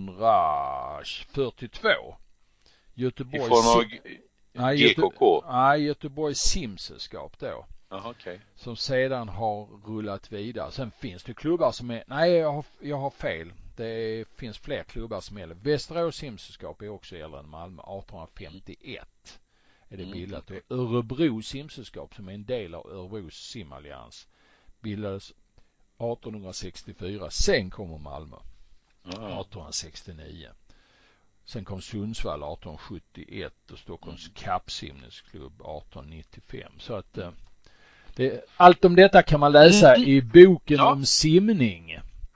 Speaker 1: fyrtiotvå. Göteborgs
Speaker 2: I form av
Speaker 1: nej,
Speaker 2: G K K?
Speaker 1: Göte, nej, Göteborgs simsällskap då.
Speaker 2: Aha, okay.
Speaker 1: Som sedan har rullat vidare. Sen finns det klubbar som är, nej jag har, jag har fel. Det finns fler klubbar som är. Västerås simsällskap är också äldre än Malmö, arton femtioett är det bildat. Mm. Och Örebro simsällskap, som är en del av Örebros simallians, bildades arton sextiofyra. Sen kommer Malmö mm. arton sextionio. Sen kom Sundsvall arton sjuttioett och Stockholms mm. kappsimningsklubb arton nittiofem. Så att eh, det, allt om detta kan man läsa mm. i boken ja. om simning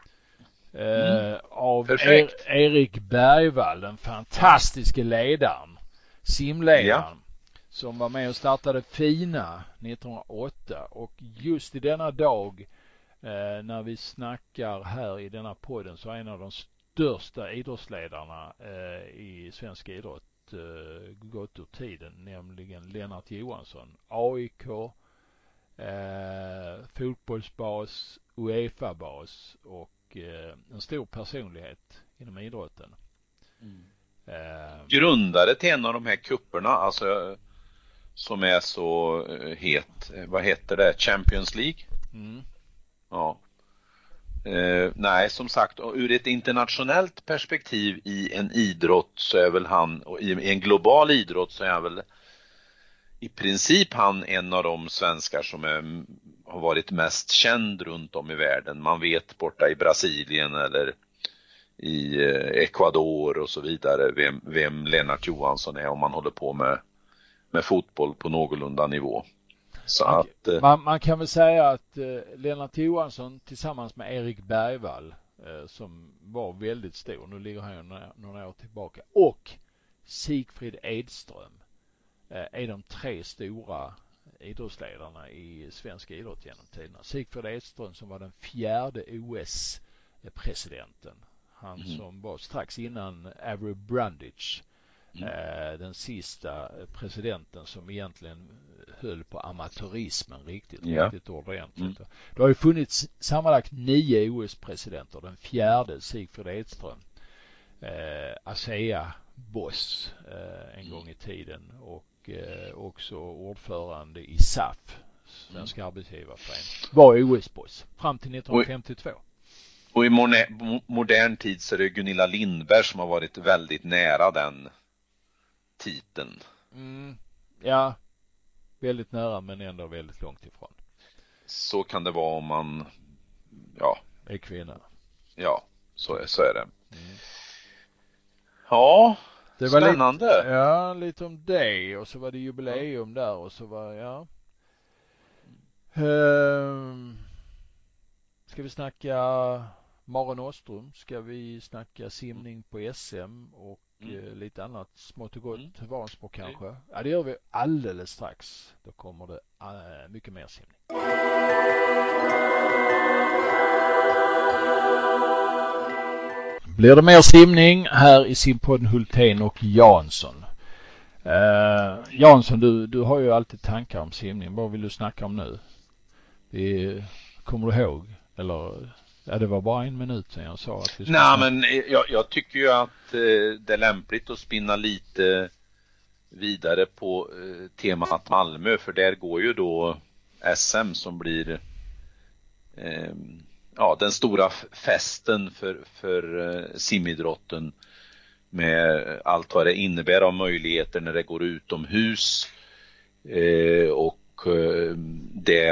Speaker 1: eh, mm. av er, Erik Bergvall, den fantastiska ledaren, simledaren, ja. som var med och startade FINA nittonhundraåtta. Och just i denna dag eh, när vi snackar här i denna podden, så är en av de största idrottsledarna eh, i svensk idrott eh, gått ur tiden, nämligen Lennart Johansson, A I K, eh, fotbollsbas, UEFA-bas och eh, en stor personlighet inom idrotten.
Speaker 2: Mm. Eh, Grundare till en av de här kupperna, alltså som är så het, vad heter det? Champions League?
Speaker 1: Mm.
Speaker 2: Ja. Uh, nej, som sagt, ur ett internationellt perspektiv i en idrott så är väl han, och i en global idrott så är han väl i princip han en av de svenskar som är, har varit mest känd runt om i världen. Man vet borta i Brasilien eller i uh, Ecuador och så vidare vem, vem Lennart Johansson är, om man håller på med, med fotboll på någorlunda nivå. Så
Speaker 1: man,
Speaker 2: att, eh,
Speaker 1: man, man kan väl säga att eh, Lennart Johansson tillsammans med Erik Bergvall eh, som var väldigt stor, nu ligger han några, några år tillbaka, och Sigfrid Edström eh, är de tre stora idrottsledarna i svensk idrott genom tiderna. Sigfrid Edström som var den fjärde O S-presidenten, han mm. som var strax innan Avery Brundage. Mm. Eh, den sista presidenten som egentligen höll på amatörismen riktigt, ja. riktigt ordentligt. Mm. Det har ju funnits sammanlagt nio O S-presidenter. Den fjärde, Sigfrid Edström, eh, ASEA-boss eh, en mm. gång i tiden, och eh, också ordförande i S A F, Svenska mm. arbetsgivarförening, var O S-boss fram till nittonhundrafemtiotvå. Och,
Speaker 2: och i modern, modern tid så är det Gunilla Lindberg som har varit väldigt nära den titeln.
Speaker 1: Mm, ja, väldigt nära men ändå väldigt långt ifrån.
Speaker 2: Så kan det vara om man ja,
Speaker 1: är kvinna.
Speaker 2: Ja, så är, så är det.
Speaker 1: Mm.
Speaker 2: Ja,
Speaker 1: det var
Speaker 2: spännande.
Speaker 1: Lite, ja, lite om det, och så var det jubileum mm. där, och så var, ja. Um, ska vi snacka Maren Åström? Ska vi snacka simning på S M och Mm. lite annat smått och gott mm. Vansbro kanske. Mm. Ja, det gör vi alldeles strax. Då kommer det äh, mycket mer simning. Blir det mer simning här i simpodden Hultén och Jansson. Uh, Jansson, du, du har ju alltid tankar om simning. Vad vill du snacka om nu? Det, kommer du ihåg? Eller... Ja, det var bara en minut sedan jag sa att vi skulle...
Speaker 2: Nej, men jag, jag tycker ju att eh, det är lämpligt att spinna lite vidare på eh, temat Malmö, för där går ju då S M som blir eh, ja, den stora festen för, för eh, simidrotten med allt vad det innebär av möjligheter när det går utomhus eh, och eh, det,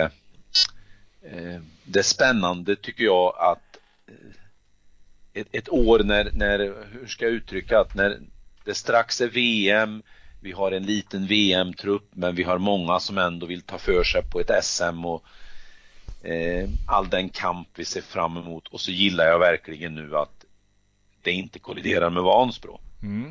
Speaker 2: eh, det är spännande tycker jag att eh, ett, ett år när, när, hur ska jag uttrycka att när det strax är V M, vi har en liten V M-trupp men vi har många som ändå vill ta för sig på ett S M och eh, all den kamp vi ser fram emot, och så gillar jag verkligen nu att det inte kolliderar med Vansbro. Mm.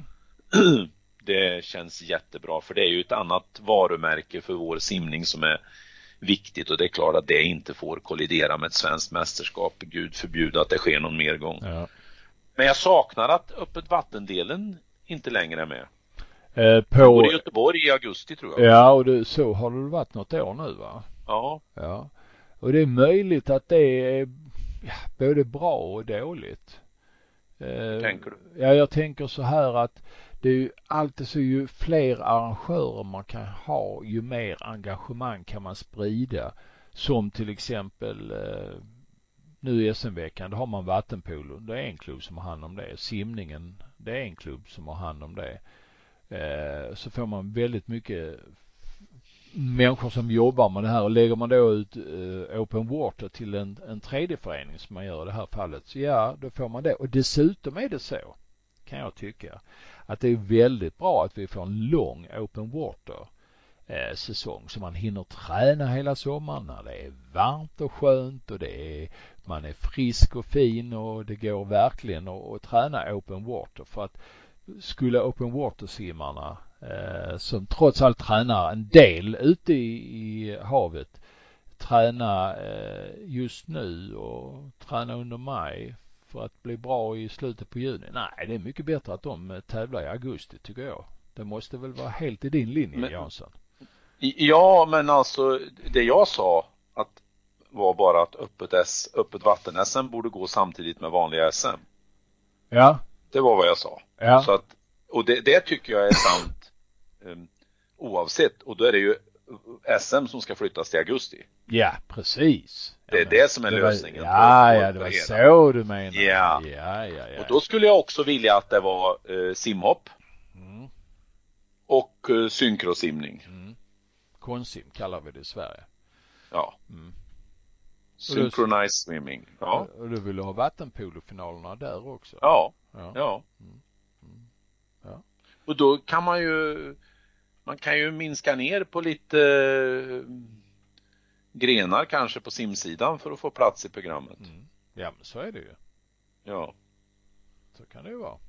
Speaker 2: Det känns jättebra för det är ju ett annat varumärke för vår simning som är viktigt, och det är klart att det inte får kollidera med ett svenskt mästerskap. Gud förbjuda att det sker någon mer gång. Ja. Men jag saknar att öppet vattendelen inte längre är med.
Speaker 1: Eh, på
Speaker 2: i Göteborg i augusti tror jag.
Speaker 1: Ja, och det, så har det varit något år nu va?
Speaker 2: Ja.
Speaker 1: Ja. Och det är möjligt att det är ja, både bra och dåligt.
Speaker 2: Hur tänker du?
Speaker 1: Ja, jag tänker så här att det är ju alltid så ju fler arrangörer man kan ha, ju mer engagemang kan man sprida. Som till exempel eh, nu i S M-veckan, då har man vattenpolo. Det är en klubb som har hand om det. Simningen, det är en klubb som har hand om det. Eh, så får man väldigt mycket människor som jobbar med det här, och lägger man då ut uh, open water till en, en tredje förening som man gör i det här fallet, så ja, då får man det. Och dessutom är det så, kan jag tycka, att det är väldigt bra att vi får en lång open water eh, säsong, så man hinner träna hela sommaren när det är varmt och skönt och det är, man är frisk och fin, och det går verkligen att, att träna open water. För att skulle open water simmarna Eh, som trots allt tränar en del ute i, i havet träna eh, just nu och träna under maj för att bli bra i slutet på juni. Nej, det är mycket bättre att de tävlar i augusti tycker jag. Det måste väl vara helt i din linje, men, Jansson.
Speaker 2: Ja, men alltså det jag sa att var bara att öppet, S, öppet vatten-S M borde gå samtidigt med vanliga S M.
Speaker 1: Ja.
Speaker 2: Det var vad jag sa.
Speaker 1: Ja.
Speaker 2: Så att, och det, det tycker jag är sant. Um, oavsett, och då är det ju S M som ska flyttas till augusti.
Speaker 1: Ja, precis.
Speaker 2: Det är
Speaker 1: ja,
Speaker 2: det som är
Speaker 1: det
Speaker 2: lösningen.
Speaker 1: Var, ja, ja, det var så du menar.
Speaker 2: Ja.
Speaker 1: Ja, ja, ja.
Speaker 2: Och då skulle jag också vilja att det var uh, simhopp mm. och uh, synkrosimning. Mm.
Speaker 1: Konsim kallar vi det i Sverige.
Speaker 2: Ja. Mm. Synchronized swimming. Ja.
Speaker 1: Och du vill ha vattenpolofinalerna där också?
Speaker 2: Ja. Ja. Ja. Mm. Ja. Och då kan man ju man kan ju minska ner på lite eh, grenar kanske på simsidan för att få plats i programmet. Mm.
Speaker 1: Ja, men så är det ju.
Speaker 2: Ja.
Speaker 1: Så kan det ju vara.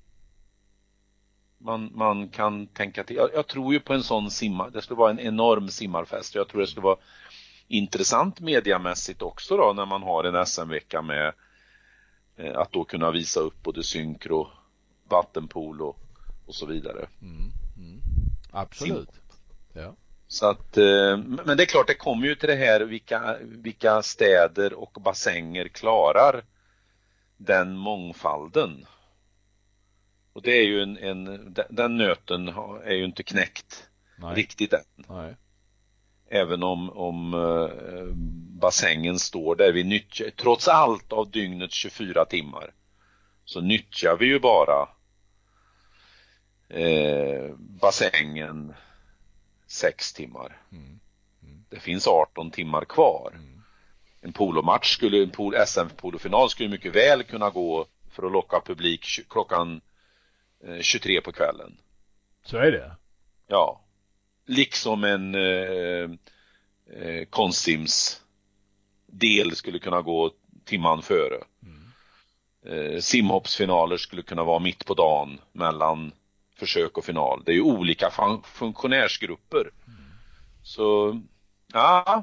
Speaker 2: Man, man kan tänka till. Jag, jag tror ju på en sån simma. Det skulle vara en enorm simmarfest. Jag tror det skulle vara intressant mediamässigt också då när man har en S M-vecka med eh, att då kunna visa upp både synkro, vattenpolo och så vidare.
Speaker 1: Mm, mm. Absolut. Ja.
Speaker 2: Så att, men det är klart det kommer ju till det här vilka, vilka städer och bassänger klarar den mångfalden. Och det är ju en, en den nöten är ju inte knäckt. Nej. Riktigt än.
Speaker 1: Nej.
Speaker 2: Även om, om eh, bassängen står där vi nyttjar, trots allt av dygnets tjugofyra timmar så nyttjar vi ju bara Eh, bassängen sex timmar. Mm. Mm. Det finns arton timmar kvar. Mm. En polomatch skulle en pol, S M-polofinal skulle mycket väl kunna gå för att locka publik klockan eh, tjugotre på kvällen.
Speaker 1: Så är det.
Speaker 2: Ja. Liksom en eh, eh, konstims del skulle kunna gå timman före. Mm. Eh, simhoppsfinaler skulle kunna vara mitt på dagen mellan försök och final. Det är ju olika fun- funktionärsgrupper. Mm. Så ja,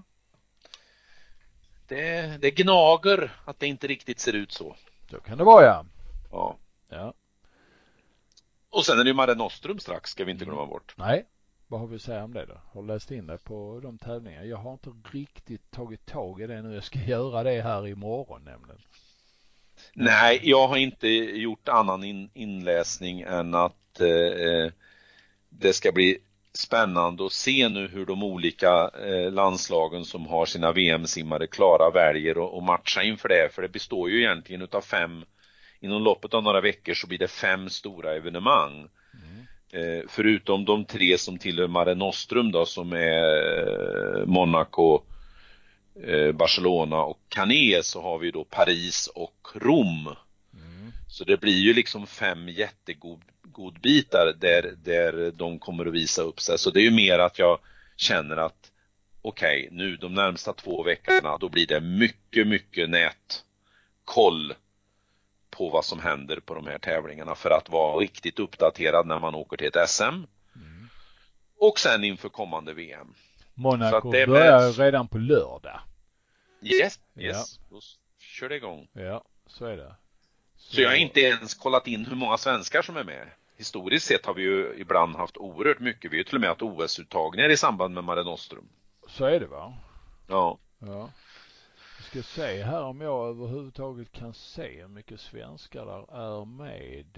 Speaker 2: det, det gnager att det inte riktigt ser ut så.
Speaker 1: Så kan det vara, ja.
Speaker 2: Ja.
Speaker 1: Ja.
Speaker 2: Och sen är det ju Mare Nostrum strax, ska vi inte glömma bort.
Speaker 1: Nej, vad har vi att säga om det då? Har du läst in det på de tävlingarna? Jag har inte riktigt tagit tag i det nu. Jag ska göra det här imorgon nämligen.
Speaker 2: Nej, jag har inte gjort annan in- inläsning än att eh, det ska bli spännande att se nu hur de olika eh, landslagen som har sina V M-simmare klara väljer och, och matcha inför det. För det består ju egentligen utav fem, inom loppet av några veckor så blir det fem stora evenemang. Mm. Eh, förutom de tre som tillhör Mare Nostrum då, som är eh, Monaco, eh, Barcelona och Cannes, så har vi då Paris och Rom. Mm. Så det blir ju liksom fem jättegodbitar där, där de kommer att visa upp sig. Så det är ju mer att jag känner att okej, okay, nu de närmsta två veckorna då blir det mycket, mycket nätkoll på vad som händer på de här tävlingarna för att vara riktigt uppdaterad när man åker till ett S M. Mm. Och sen inför kommande V M.
Speaker 1: Monaco det börjar med... redan på lördag.
Speaker 2: Yes, yes. Ja. Då kör det igång.
Speaker 1: Ja, så är det.
Speaker 2: Så jag har inte ens kollat in hur många svenskar som är med. Historiskt sett har vi ju ibland haft oerhört mycket. Vi har ju till och med haft O S-uttagningar i samband med Mare Nostrum.
Speaker 1: Så är det, va?
Speaker 2: Ja.
Speaker 1: Ja. Jag ska se här om jag överhuvudtaget kan se hur mycket svenskar där är med.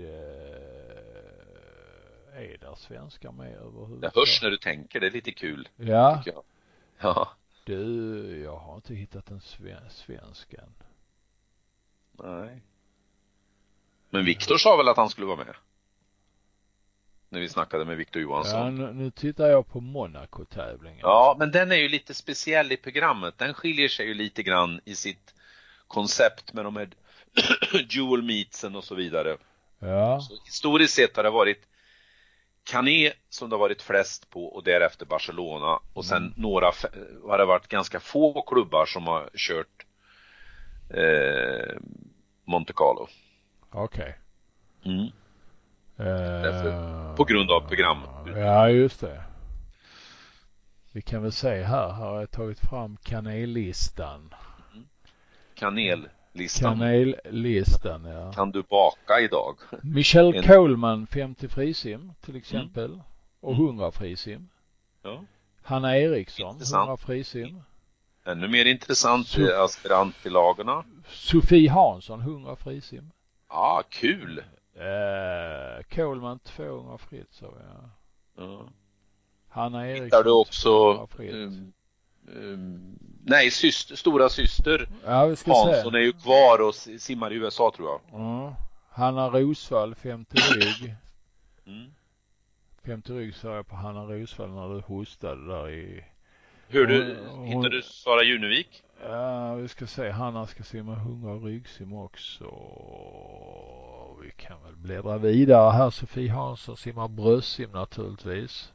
Speaker 1: Är där svenskar med överhuvudtaget?
Speaker 2: Det hörs när du tänker, det är lite kul.
Speaker 1: Ja.
Speaker 2: Jag. Ja.
Speaker 1: Du, jag har inte hittat en sven- svensk än.
Speaker 2: Nej. Men Viktor sa väl att han skulle vara med? När vi snackade med Viktor Johansson.
Speaker 1: Ja, nu, nu tittar jag på Monaco-tävlingen.
Speaker 2: Ja, men den är ju lite speciell i programmet. Den skiljer sig ju lite grann i sitt koncept med de här dual meetsen och så vidare.
Speaker 1: Ja.
Speaker 2: Så historiskt sett har det varit Cannes som det har varit flest på och därefter Barcelona. Och sen mm. några har det varit ganska få klubbar som har kört eh, Monte Carlo.
Speaker 1: Okej.
Speaker 2: Okay. Mm.
Speaker 1: Uh,
Speaker 2: på grund av program.
Speaker 1: Ja, just det. Vi kan väl se här, här har jag tagit fram kanellistan.
Speaker 2: Mm. Kanellistan.
Speaker 1: Kanellistan, ja.
Speaker 2: Kan du baka idag?
Speaker 1: Michel en... Coleman femtio frisim till exempel. Mm. Och hundra frisim.
Speaker 2: Ja.
Speaker 1: Hanna Eriksson hundra frisim.
Speaker 2: Ännu mer intressant so- aspirant till lagarna.
Speaker 1: Sofie Hansson hundra frisim.
Speaker 2: Ja, ah, kul.
Speaker 1: Eh, Coleman tvåhundra fritt, så ja.
Speaker 2: Ja.
Speaker 1: Hanna Eriksson.
Speaker 2: Hittar du också um, um, nej, syster, stora syster.
Speaker 1: Ja, vi ska
Speaker 2: Hansson
Speaker 1: se.
Speaker 2: är ju kvar och simmar i U S A, tror jag.
Speaker 1: Ja. Hanna Rosvall femtio rygg.
Speaker 2: Mm.
Speaker 1: femtio rygg sa jag på Hanna Rosvall när du hostade där i.
Speaker 2: Hör du, hon, hittar du Sara Junevik?
Speaker 1: Ja, vi ska se. Hanna ska simma hundra ryggsim också. Vi kan väl bläddra vidare här. Sofie Hansson simmar bröstsim naturligtvis.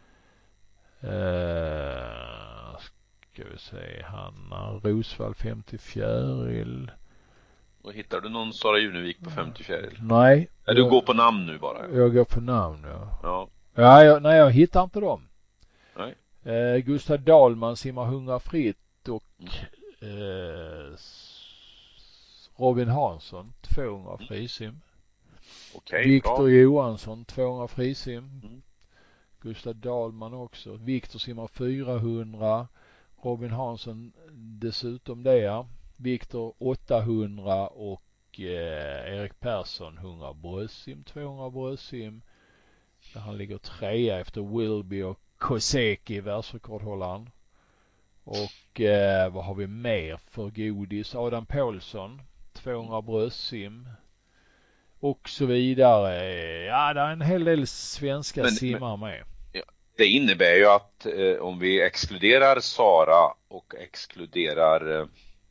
Speaker 1: Uh, ska vi se. Hanna Rosvall femtio fjäril.
Speaker 2: Och hittar du någon Sara Junevik på femtio fjäril?
Speaker 1: Nej.
Speaker 2: Är du går på namn nu bara?
Speaker 1: Jag går på namn, ja.
Speaker 2: Ja.
Speaker 1: Ja, jag, nej, jag hittar inte dem.
Speaker 2: Nej.
Speaker 1: Uh, Gustav Dahlman simmar hundra fritt och mm. uh, Robin Hansson tvåhundra frisim.
Speaker 2: Okay,
Speaker 1: Viktor
Speaker 2: bra.
Speaker 1: Johansson tvåhundra frisim.
Speaker 2: Mm.
Speaker 1: Gustav Dahlman också. Viktor simmar fyrahundra. Robin Hansson dessutom det. Viktor åttahundra och eh, Erik Persson hundra bröstsim, tvåhundra bröstsim. Där han ligger trea efter Wilby och Koseki, världsrekordhållaren. Och eh, vad har vi mer för godis? Adam Paulsson tvåhundra bröstsim. Och så vidare. Ja, det är en hel del svenska men, simmar med.
Speaker 2: Ja, det innebär ju att eh, om vi exkluderar Sara och exkluderar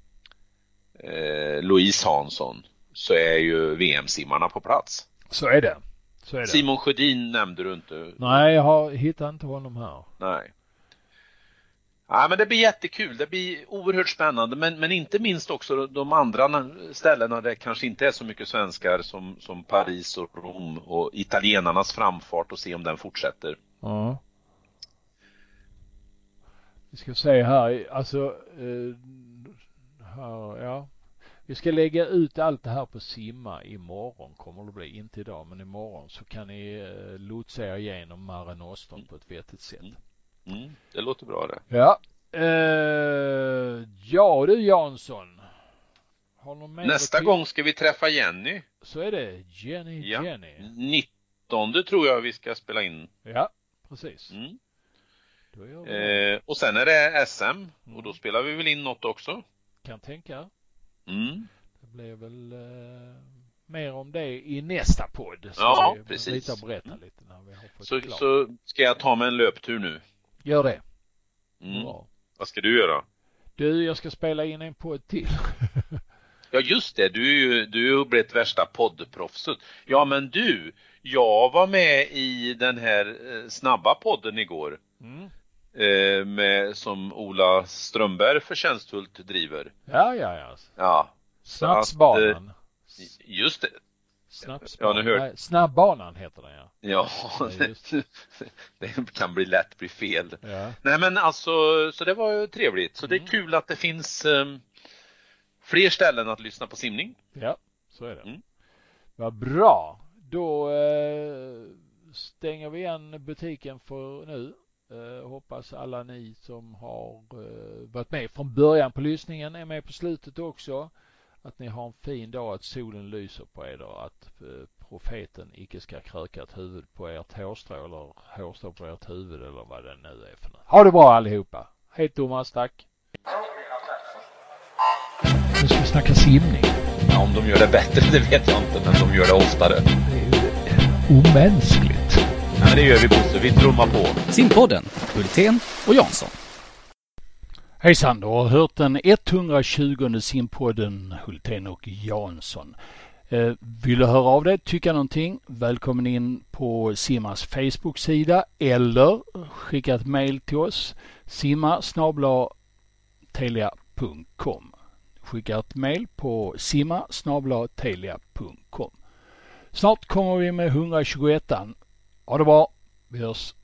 Speaker 2: eh, Louise Hansson så är ju V M-simmarna på plats.
Speaker 1: Så är det. Så är det.
Speaker 2: Simon Sjödin nämnde du inte.
Speaker 1: Nej, jag har hittat inte honom här.
Speaker 2: Nej. Ja, men det blir jättekul. Det blir oerhört spännande. Men, men inte minst också de andra ställena där det kanske inte är så mycket svenskar som, som Paris och Rom och italienarnas framfart och se om den fortsätter.
Speaker 1: Ja. Vi ska se här. Alltså, eh, här, ja. Vi ska lägga ut allt det här på Simma imorgon. Kommer det bli, inte idag, men imorgon. Så kan ni eh, lotsa er igenom Mare Nostrum mm. på ett vettigt sätt.
Speaker 2: Mm. Mm, det låter bra det.
Speaker 1: Ja. Uh, ja du Jansson. Har någon mer
Speaker 2: Nästa gång ska vi träffa Jenny.
Speaker 1: Så är det. Jenny,
Speaker 2: ja.
Speaker 1: Jenny.
Speaker 2: nittonde tror jag vi ska spela in.
Speaker 1: Ja, precis.
Speaker 2: Mm.
Speaker 1: Då gör vi
Speaker 2: eh, och sen är det S M mm. och då spelar vi väl in något också.
Speaker 1: Kan tänka.
Speaker 2: Mm.
Speaker 1: Det blir väl eh, mer om det i nästa podd. Så
Speaker 2: ja,
Speaker 1: vi
Speaker 2: precis.
Speaker 1: Lite berätta lite när vi har fått
Speaker 2: så,
Speaker 1: klart.
Speaker 2: så ska jag ta med en löptur nu.
Speaker 1: Gör det.
Speaker 2: Mm.
Speaker 1: Bra.
Speaker 2: Vad ska du göra?
Speaker 1: Du, jag ska spela in en podd till.
Speaker 2: Ja, just det. Du är ju du är ju blivit värsta poddproffset. Ja, men du, jag var med i den här eh, snabba podden igår.
Speaker 1: Mm.
Speaker 2: Eh, med, som Ola Strömberg förtjänstfullt driver.
Speaker 1: Ja, ja, ja.
Speaker 2: Ja.
Speaker 1: Snabbanan.
Speaker 2: Eh, just det.
Speaker 1: Snabbsbanan.
Speaker 2: Ja, nu hör...
Speaker 1: Nej, snabbbanan heter den, ja.
Speaker 2: Ja,
Speaker 1: ja just...
Speaker 2: det kan bli lätt bli fel.
Speaker 1: Ja.
Speaker 2: Nej, men alltså, så det var ju trevligt. Så mm. det är kul att det finns um, fler ställen att lyssna på simning.
Speaker 1: Ja, så är det.
Speaker 2: Mm.
Speaker 1: Vad bra. Då eh, stänger vi igen butiken för nu. Eh, hoppas alla ni som har eh, varit med från början på lyssningen är med på slutet också. Att ni har en fin dag, att solen lyser på er och att eh, profeten icke ska kröka ett huvud på ert hårstrå eller hårstrå på ert huvud eller vad det nu är för något. Ha det bra allihopa. Hej Thomas, tack. Nu ska vi snacka simning.
Speaker 2: Ja, om de gör det bättre, det vet jag inte, men de gör det oftare.
Speaker 1: Det är ju omänskligt.
Speaker 2: Ja, men det gör vi, Bosse. Vi trummar på.
Speaker 3: Simpodden, Hultén och Jansson.
Speaker 1: Hejsan, du har hört den etthundratjugonde simpodden Hultén och Jansson. Eh, vill du höra av dig, tycka någonting? Välkommen in på Simmas Facebook-sida eller skicka ett mejl till oss. simma snabel-a telia punkt com. Skicka ett mejl på simma snabel-a telia punkt com. Snart kommer vi med etthundratjugoett. Ha det bra. Vi hörs.